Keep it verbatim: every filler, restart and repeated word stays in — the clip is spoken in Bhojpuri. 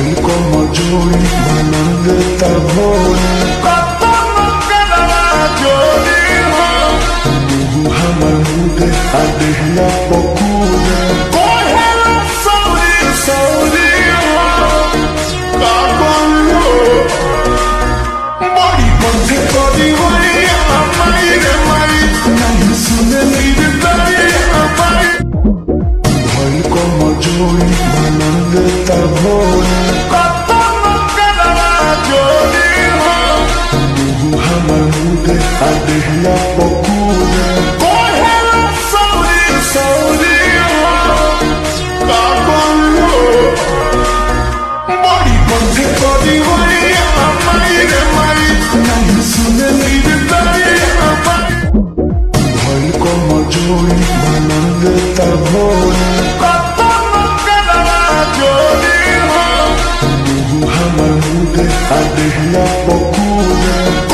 भइल कमजोरी बनल तभोरी मुँह हमर मुदे आ देहिया पकूले बड़ी बंधे करी नहीं सुने भइल कमजोरी बनल तभोरी मुँह हमर मुदे आ देहिया पकूले बड़ी बंधे करी नहीं सुने भइल कमजोरी बनल तभोरी मुँह हमर मुदे आ देहिया पकूले